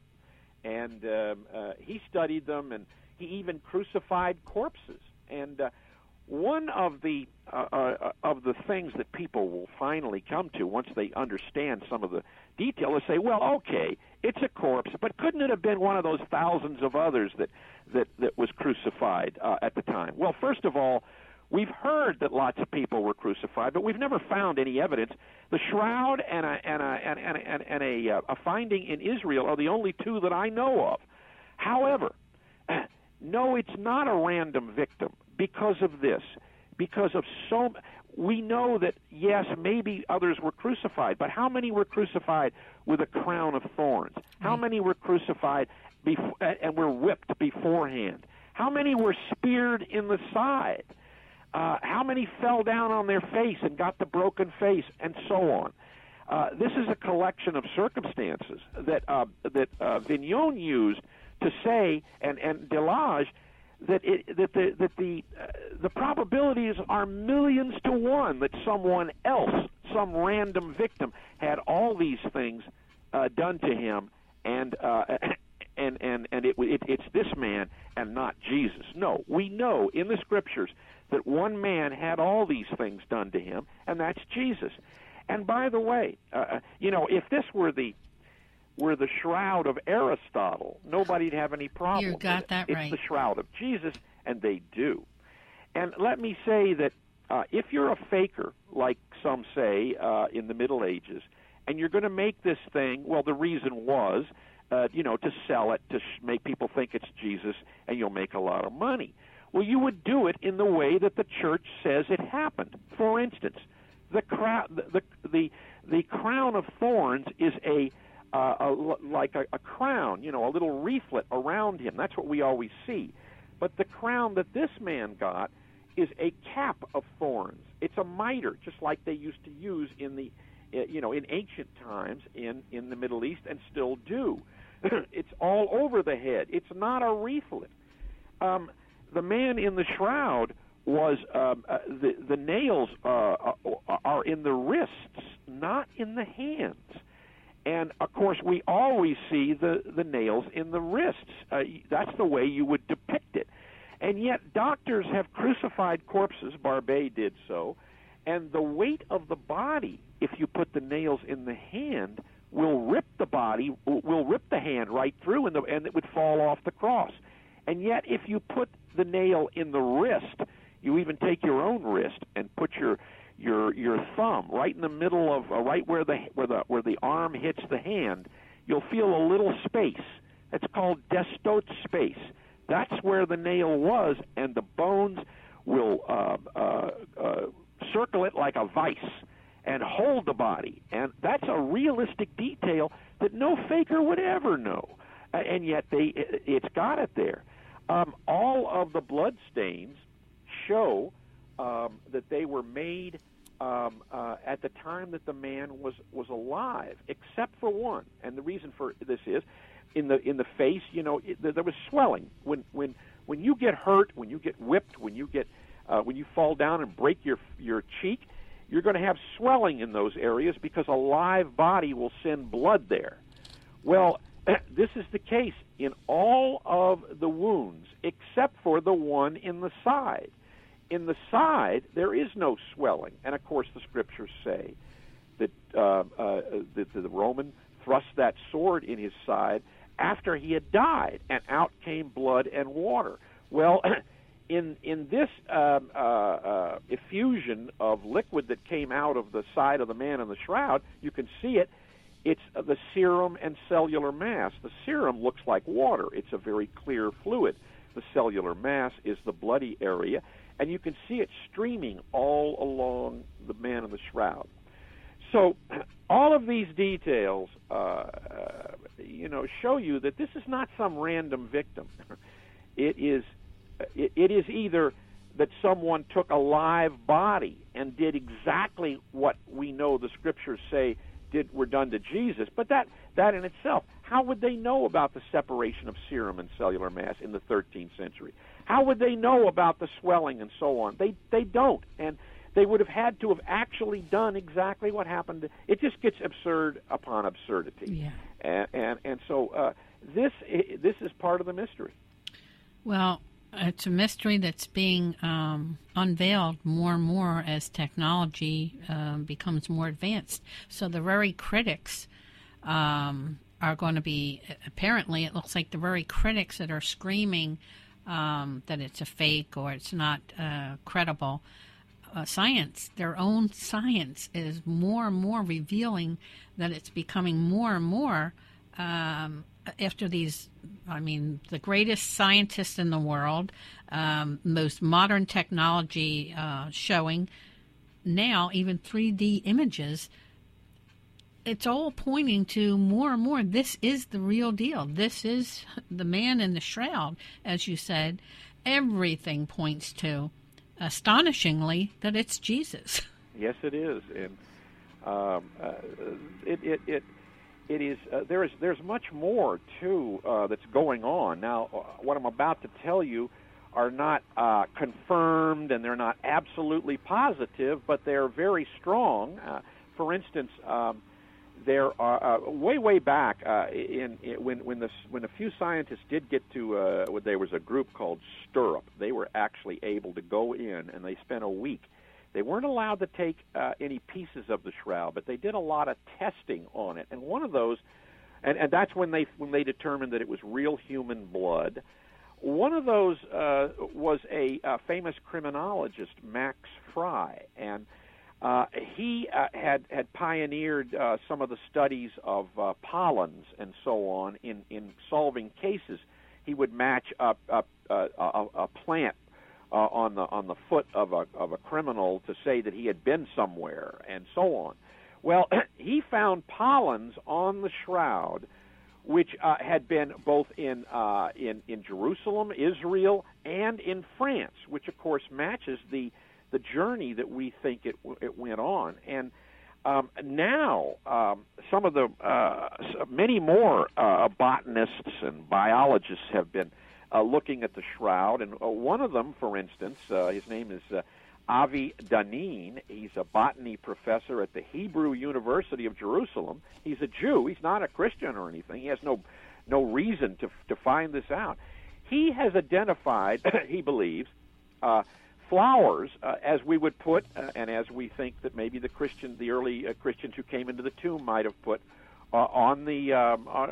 [SPEAKER 4] and um, uh, he studied them, and he even crucified corpses. And uh, one of the uh, uh, of the things that people will finally come to once they understand some of the detail is say, well, okay, it's a corpse, but couldn't it have been one of those thousands of others that that, that was crucified uh, at the time? Well, first of all, We've heard that lots of people were crucified, but we've never found any evidence. The shroud and a and a and, and, and, and a, uh, a finding in Israel are the only two that I know of. However, no, it's not a random victim because of this, because of so. We know that yes, maybe others were crucified, but how many were crucified with a crown of thorns? How many were crucified before, and were whipped beforehand? How many were speared in the side? Uh, how many fell down on their face and got the broken face, and so on? Uh, this is a collection of circumstances that uh, that uh, Vignon used to say, and and Delage, that it, that the that the uh, the probabilities are millions to one that someone else, some random victim, had all these things uh, done to him, and uh, and and and it, it, it's this man and not Jesus. No, we know in the Scriptures that one man had all these things done to him, and that's Jesus. And by the way, uh, you know, if this were the were the shroud of Aristotle, nobody'd have any problem.
[SPEAKER 3] You got that
[SPEAKER 4] it's
[SPEAKER 3] right.
[SPEAKER 4] It's the shroud of Jesus, and they do. And let me say that uh, if you're a faker, like some say uh, in the Middle Ages, and you're going to make this thing, well, the reason was, uh, you know, to sell it, to sh- make people think it's Jesus, and you'll make a lot of money. Well, you would do it in the way that the church says it happened. For instance, the crown, the the the, the crown of thorns is a, uh, a like a, a crown, you know, a little wreathlet around him. That's what we always see. But the crown that this man got is a cap of thorns. It's a mitre, just like they used to use in the, you know, in ancient times in in the Middle East, and still do. It's all over the head. It's not a wreathlet. Um, the man in the shroud was um, uh, the the nails uh, are in the wrists, not in the hands. And of course, we always see the the nails in the wrists. Uh, that's the way you would depict it. And yet, doctors have crucified corpses. Barbet did so, and the weight of the body, if you put the nails in the hand, will rip the body, will rip the hand right through, and, the, and it would fall off the cross. And yet, if you put the nail in the wrist, you even take your own wrist and put your your your thumb right in the middle of uh, right where the where the where the arm hits the hand, you'll feel a little space. It's called destote space. That's where the nail was, and the bones will uh, uh, uh, circle it like a vice and hold the body. And that's a realistic detail that no faker would ever know. Uh, and yet they it's got it there. Um, all of the blood stains show um, that they were made um, uh, at the time that the man was, was alive, except for one. And the reason for this is, in the in the face, you know, it, there was swelling. When when when you get hurt, when you get whipped, when you get uh, when you fall down and break your your cheek, you're going to have swelling in those areas because a live body will send blood there. Well, this is the case in all of the wounds except for the one in the side. In the side, there is no swelling. And, of course, the Scriptures say that, uh, uh, that the Roman thrust that sword in his side after he had died, and out came blood and water. Well, in in this um, uh, uh, effusion of liquid that came out of the side of the man in the shroud, you can see it. It's the serum and cellular mass. The serum looks like water. It's a very clear fluid. The cellular mass is the bloody area, and you can see it streaming all along the man in the shroud. So all of these details, uh, uh, you know, show you that this is not some random victim. It is, it, it is either that someone took a live body and did exactly what we know the Scriptures say did were done to Jesus, but that that in itself, how would they know about the separation of serum and cellular mass in the thirteenth century? How would they know about the swelling and so on? They they don't, and they would have had to have actually done exactly what happened. It just gets absurd upon absurdity.
[SPEAKER 3] Yeah.
[SPEAKER 4] And and, and so uh, this this is part of the mystery.
[SPEAKER 3] Well, it's a mystery that's being um, unveiled more and more as technology um, becomes more advanced. So the very critics um, are going to be, apparently it looks like the very critics that are screaming um, that it's a fake or it's not uh, credible. Uh, science, their own science, is more and more revealing that it's becoming more and more um, after these, I mean, the greatest scientists in the world, um, most modern technology uh, showing now even three D images. It's all pointing to more and more, this is the real deal. This is the man in the shroud, as you said. Everything points to, astonishingly, that it's Jesus.
[SPEAKER 4] Yes, it is, and um, uh, it, it it it is. Uh, there is there's much more too uh, that's going on now. Uh, what I'm about to tell you are not uh, confirmed, and they're not absolutely positive, but they're very strong. Uh, for instance. Um, There are uh, way, way back uh, in, in when when the when a few scientists did get to uh, there was a group called Stirrup. They were actually able to go in and they spent a week. They weren't allowed to take uh, any pieces of the shroud, but they did a lot of testing on it. And one of those, and, and that's when they when they determined that it was real human blood. One of those uh, was a uh, famous criminologist, Max Fry, and Uh, he uh, had had pioneered uh, some of the studies of uh, pollens and so on in, in solving cases. He would match up, up uh, a, a plant uh, on the on the foot of a of a criminal to say that he had been somewhere and so on. Well, he found pollens on the shroud, which uh, had been both in uh, in in Jerusalem, Israel, and in France, which of course matches the the journey that we think it it went on. And um, now um, some of the uh, many more uh, botanists and biologists have been uh, looking at the shroud, and uh, one of them, for instance, uh, his name is uh, Avi Danin. He's a botany professor at the Hebrew University of Jerusalem. He's a Jew. He's not a Christian or anything. He has no no reason to to find this out. He has identified, he believes, uh, flowers, uh, as we would put, uh, and as we think that maybe the Christian, the early uh, Christians who came into the tomb might have put uh, on the um, on,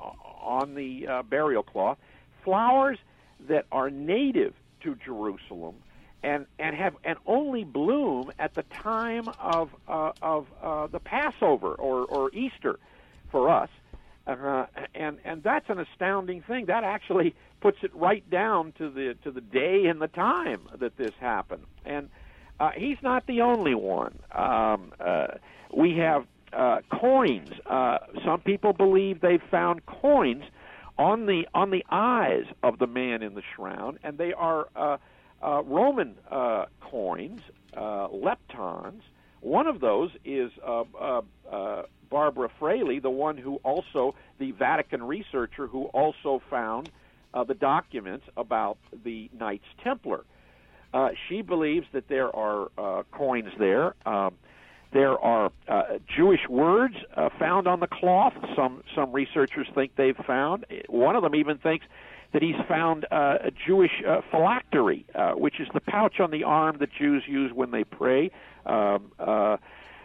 [SPEAKER 4] on the uh, burial cloth, flowers that are native to Jerusalem and and have and only bloom at the time of uh, of uh, the Passover or, or Easter for us. Uh, and and that's an astounding thing. That actually puts it right down to the to the day and the time that this happened. And uh, he's not the only one. Um, uh, we have uh, coins. Uh, some people believe they've found coins on the on the eyes of the man in the shroud, and they are uh, uh, Roman uh, coins, uh, leptons. One of those is uh, uh, uh, Barbara Fraley, the one who also, the Vatican researcher who also found uh, the documents about the Knights Templar. Uh, she believes that there are uh, coins there. Um, there are uh, Jewish words uh, found on the cloth. Some some researchers think they've found. One of them even thinks that he's found uh, a Jewish uh, phylactery, uh, which is the pouch on the arm that Jews use when they pray. Um, uh,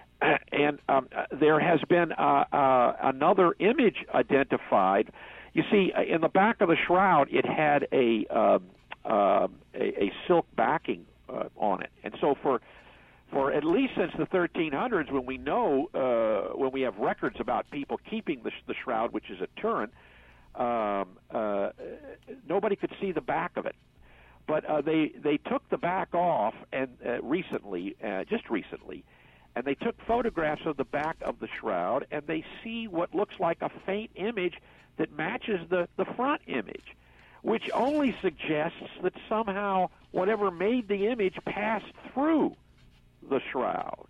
[SPEAKER 4] and um, there has been uh, uh, another image identified. You see, in the back of the shroud, it had a uh, uh, a, a silk backing uh, on it, and so for for at least since the thirteen hundreds, when we know uh, when we have records about people keeping the, the shroud, which is a Turin, um, uh, nobody could see the back of it. But uh, they they took the back off, and uh, recently, uh, just recently, and they took photographs of the back of the shroud, and they see what looks like a faint image that matches the, the front image, which only suggests that somehow whatever made the image passed through the shroud.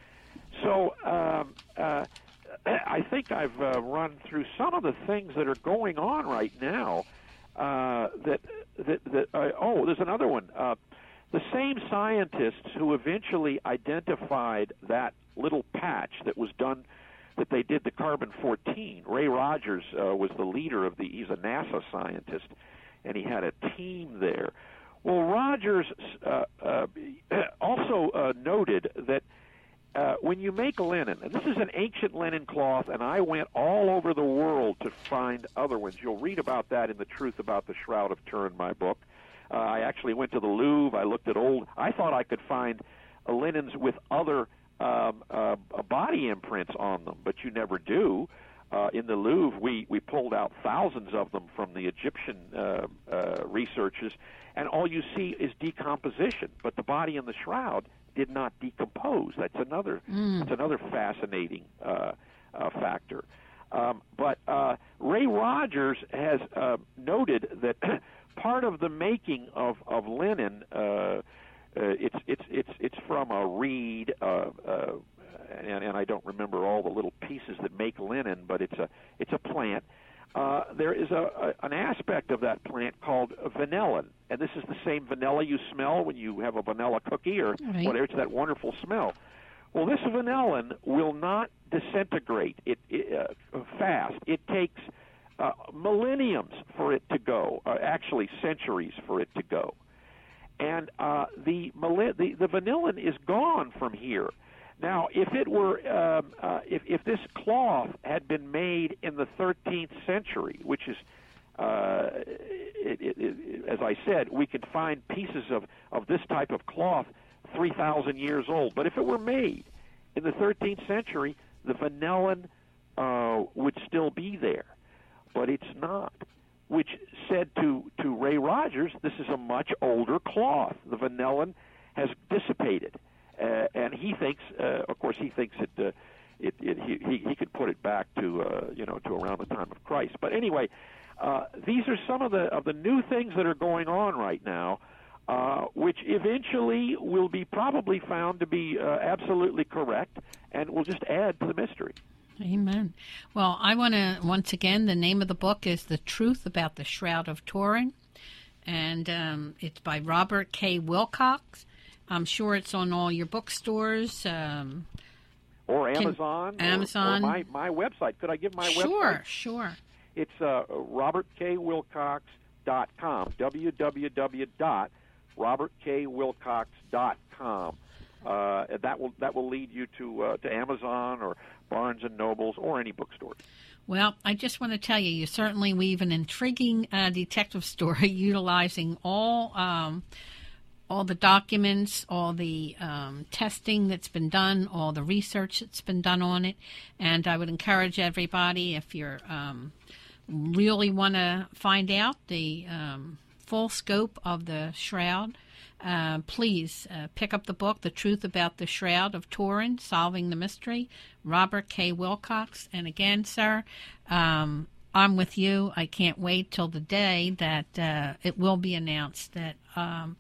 [SPEAKER 4] So um, uh, I think I've uh, run through some of the things that are going on right now. Uh, that that, that uh, oh, there's another one. Uh, the same scientists who eventually identified that little patch that was done, that they did the carbon fourteen. Ray Rogers uh, was the leader of the. He's a NASA scientist, and he had a team there. Well, Rogers uh, uh, also uh, noted that uh, when you make linen, and this is an ancient linen cloth, and I went all over the world to find other ones. You'll read about that in The Truth About the Shroud of Turin, my book. Uh, I actually went to the Louvre. I looked at old. I thought I could find uh, linens with other um, uh, body imprints on them, but you never do. Uh, in the Louvre, we, we pulled out thousands of them from the Egyptian uh, uh, researchers, and all you see is decomposition. But the body in the shroud did not decompose. That's another mm. that's another fascinating uh, uh, factor. Um, but uh, Ray Rogers has uh, noted that part of the making of of linen, uh, uh, it's it's it's it's from a reed. Uh, uh, And, and I don't remember all the little pieces that make linen, but it's a it's a plant. Uh, there is a, a an aspect of that plant called vanillin, and this is the same vanilla you smell when you have a vanilla cookie or right. whatever. It's that wonderful smell. Well, this vanillin will not disintegrate it, it uh, fast. It takes uh, millenniums for it to go, uh, actually centuries for it to go, and uh, the, the the vanillin is gone from here. Now, if it were, um, uh, if, if this cloth had been made in the thirteenth century, which is, uh, it, it, it, as I said, we could find pieces of, of this type of cloth three thousand years old. But if it were made in the thirteenth century, the vanillin uh, would still be there. But it's not, which said to, to Ray Rogers, this is a much older cloth. The vanillin has dissipated. Uh, and he thinks, uh, of course, he thinks it, uh, it, it he, he could put it back to, uh, you know, to around the time of Christ. But anyway, uh, these are some of the of the new things that are going on right now, uh, which eventually will be probably found to be uh, absolutely correct, and will just add to the mystery.
[SPEAKER 3] Amen. Well, I want to once again. The name of the book is "The Truth About the Shroud of Turin," and um, it's by Robert K. Wilcox. I'm sure it's on all your bookstores. Um,
[SPEAKER 4] or Amazon.
[SPEAKER 3] Can, Amazon.
[SPEAKER 4] Or, or my, my website. Could I give my
[SPEAKER 3] sure,
[SPEAKER 4] website?
[SPEAKER 3] Sure, sure.
[SPEAKER 4] It's uh, robert k wilcox dot com. w w w dot robert k wilcox dot com. Uh, that will that will lead you to uh, to Amazon or Barnes and Nobles or any bookstore.
[SPEAKER 3] Well, I just want to tell you, you certainly weave an intriguing uh, detective story utilizing all um, all the documents, all the um, testing that's been done, all the research that's been done on it. And I would encourage everybody, if you're um, really want to find out the um, full scope of the shroud, uh, please uh, pick up the book, The Truth About the Shroud of Turin, Solving the Mystery, Robert K. Wilcox. And again, sir, um, I'm with you. I can't wait till the day that uh, it will be announced that um,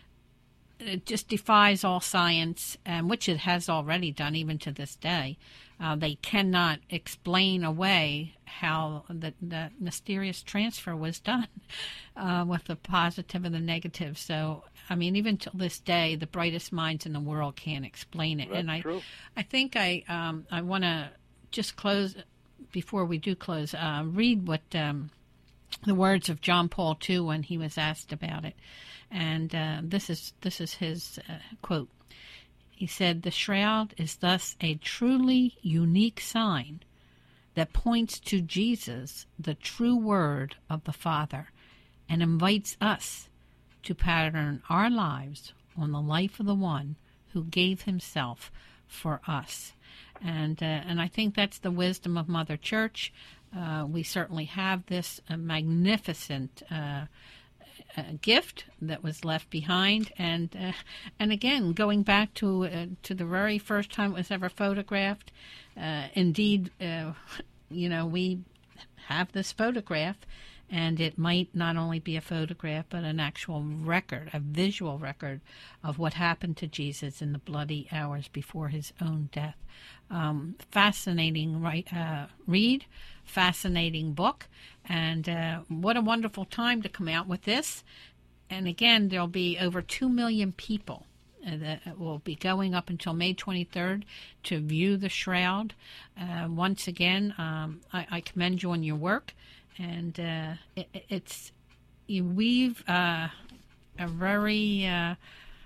[SPEAKER 3] it just defies all science, um, which it has already done even to this day. Uh, they cannot explain away how the, the mysterious transfer was done uh, with the positive and the negative. So, I mean, even till this day, the brightest minds in the world can't explain it.
[SPEAKER 4] That's
[SPEAKER 3] and I,
[SPEAKER 4] true.
[SPEAKER 3] I think I, um, I want to just close, before we do close, uh, read what um, the words of John Paul the Second when he was asked about it. And uh, this is this is his uh, quote. He said, "The shroud is thus a truly unique sign that points to Jesus, the true Word of the Father, and invites us to pattern our lives on the life of the one who gave himself for us." And uh, and I think that's the wisdom of Mother Church. Uh, we certainly have this uh, magnificent uh A gift that was left behind, and uh, and again, going back to uh, to the very first time it was ever photographed. Uh, indeed, uh, you know, we have this photograph, and it might not only be a photograph, but an actual record, a visual record of what happened to Jesus in the bloody hours before his own death. Um, fascinating right, uh, read, fascinating book, and uh, what a wonderful time to come out with this. And again, there'll be over two million people uh, that will be going up until May twenty-third to view the shroud. Uh, once again, um, I, I commend you on your work, and uh, it, it's you weave uh, a very uh,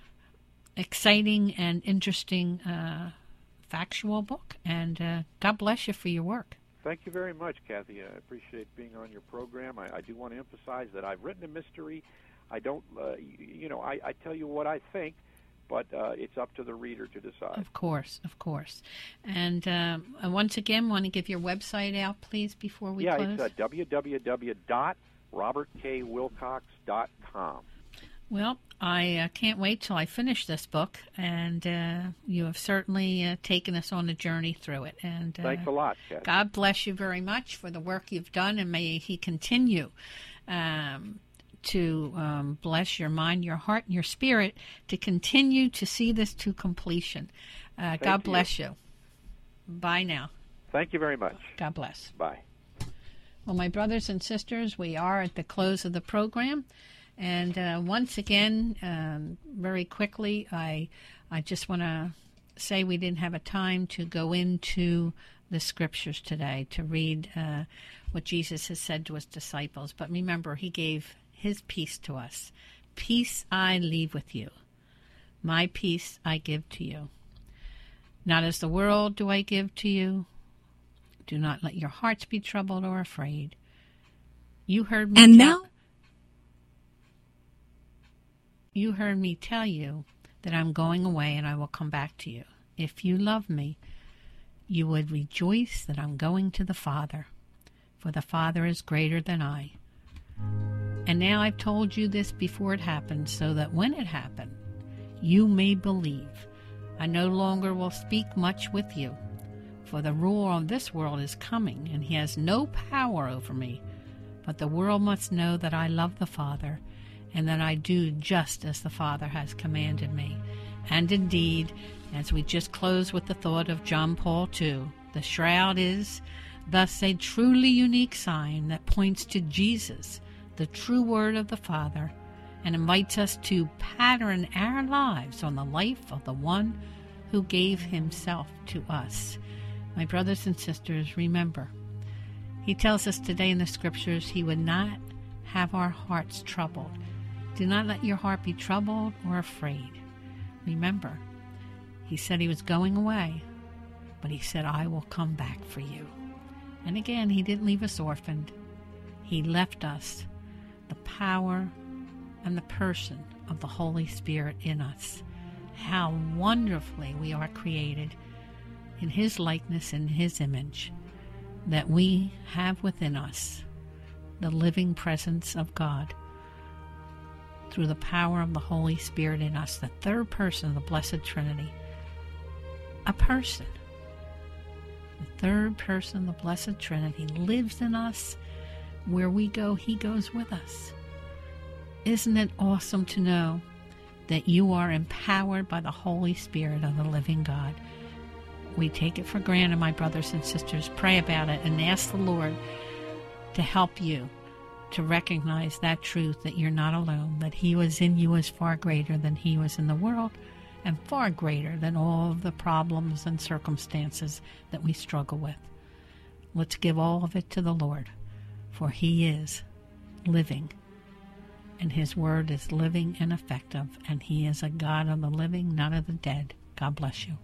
[SPEAKER 3] exciting and interesting uh, factual book, and uh, God bless you for your work.
[SPEAKER 4] thank you very much, Kathy. I appreciate being on your program. I, I do want to emphasize that I've written a mystery. I don't, uh, you, you know, I, I tell you what I think, but uh, it's up to the reader to decide.
[SPEAKER 3] Of course, of course. And uh, once again, want to give your website out, please, before we
[SPEAKER 4] yeah,
[SPEAKER 3] close?
[SPEAKER 4] Yeah, it's uh, w w w dot robert k wilcox dot com.
[SPEAKER 3] Well, I uh, can't wait till I finish this book, and uh, you have certainly uh, taken us on a journey through it. And uh,
[SPEAKER 4] thanks a lot, Kathy.
[SPEAKER 3] God bless you very much for the work you've done, and may He continue um, to um, bless your mind, your heart, and your spirit to continue to see this to completion. Uh, God bless you. you. Bye now.
[SPEAKER 4] Thank you very much.
[SPEAKER 3] God bless.
[SPEAKER 4] Bye.
[SPEAKER 3] Well, my brothers and sisters, we are at the close of the program. And uh, once again, um, very quickly, I I just want to say we didn't have a time to go into the scriptures today to read uh, what Jesus has said to his disciples. But remember, he gave his peace to us. Peace I leave with you. My peace I give to you. Not as the world do I give to you. Do not let your hearts be troubled or afraid. You heard me
[SPEAKER 5] And
[SPEAKER 3] tell-
[SPEAKER 5] now...
[SPEAKER 3] You heard me tell you that I'm going away and I will come back to you. If you love me, you would rejoice that I'm going to the Father, for the Father is greater than I. And now I've told you this before it happened, so that when it happened, you may believe. I no longer will speak much with you, for the ruler of this world is coming, and he has no power over me. But the world must know that I love the Father, and that I do just as the Father has commanded me. And indeed, as we just close with the thought of John Paul the Second, the shroud is thus a truly unique sign that points to Jesus, the true Word of the Father, and invites us to pattern our lives on the life of the one who gave himself to us. My brothers and sisters, remember, he tells us today in the Scriptures he would not have our hearts troubled. Do not let your heart be troubled or afraid. Remember, he said he was going away, but he said, I will come back for you. And again, he didn't leave us orphaned. He left us the power and the person of the Holy Spirit in us. How wonderfully we are created in his likeness and his image, that we have within us the living presence of God through the power of the Holy Spirit in us, the third person of the Blessed Trinity. A person. The third person of the Blessed Trinity lives in us. Where we go, he goes with us. Isn't it awesome to know that you are empowered by the Holy Spirit of the living God? We take it for granted, my brothers and sisters. Pray about it and ask the Lord to help you to recognize that truth, that you're not alone, that he was in you is far greater than he was in the world, and far greater than all of the problems and circumstances that we struggle with. Let's give all of it to the Lord, for he is living, and his word is living and effective, and he is a God of the living, not of the dead. God bless you.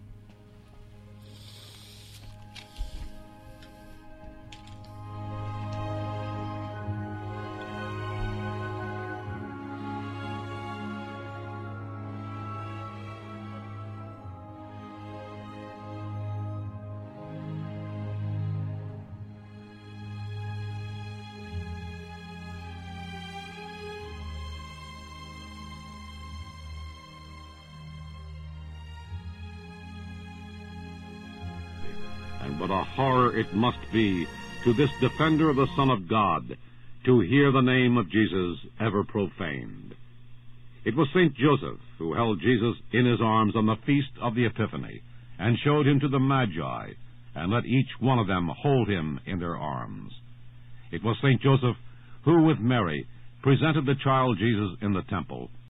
[SPEAKER 6] And what a horror it must be to this defender of the Son of God to hear the name of Jesus ever profaned. It was Saint Joseph who held Jesus in his arms on the feast of the Epiphany and showed him to the Magi and let each one of them hold him in their arms. It was Saint Joseph who, with Mary, presented the child Jesus in the temple